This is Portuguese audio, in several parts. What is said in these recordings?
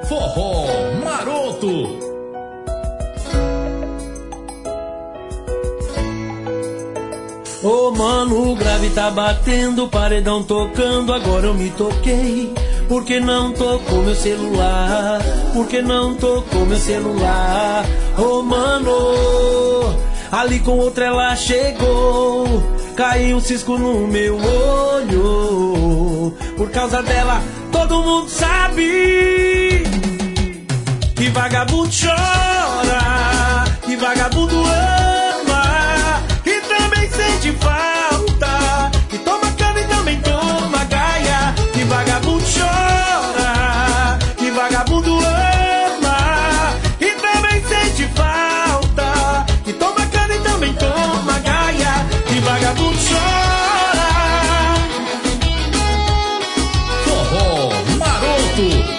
Forró Maroto. Ô mano, o grave tá batendo, o paredão tocando, agora eu me toquei. Por que não tocou meu celular? Por que não tocou meu celular? Ô mano, ali com outra ela chegou, caiu um cisco no meu olho. Por causa dela, todo mundo sabe que vagabundo chora, que vagabundo ama, que também sente falta, que toma cana e também toma gaia. Que vagabundo chora, que vagabundo ama, que também sente falta, que toma cana e também toma gaia. Que vagabundo chora. Forró Maroto.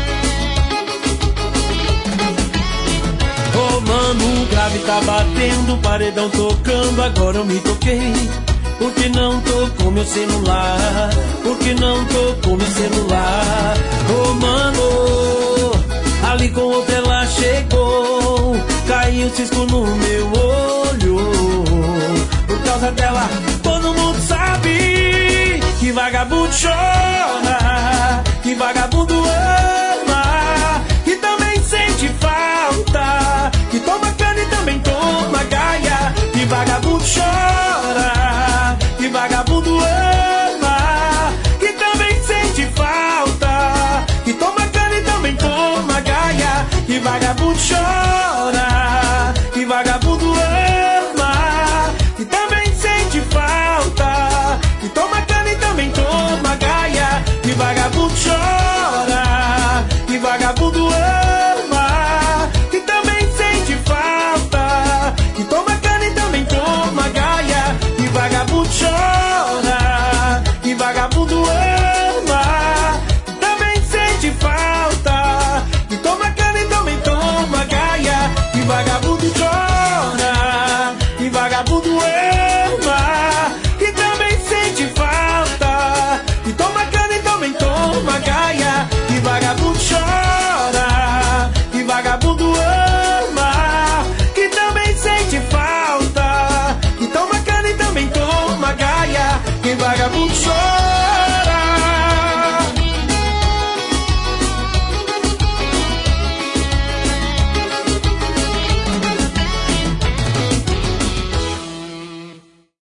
Ô mano, o grave tá batendo, o paredão tocando, agora eu me toquei. Por que não tocou meu celular? Por que não tocou meu celular? Ô mano, ali com outra ela chegou, caiu um cisco no meu olho. Por causa dela, todo mundo sabe que vagabundo chora, que vagabundo ama, que também sente falta, que toma cana e também toma gaia. Que vagabundo chora, que vagabundo ama, que também sente falta, que toma cana e também toma gaia. Que vagabundo chora, que vagabundo ama, que também sente falta, que toma cana e também toma gaia. Que vagabundo chora, que vagabundo ama, que também sente falta, que toma cana e também toma gaia. Que vagabundo chora, que vagabundo ama.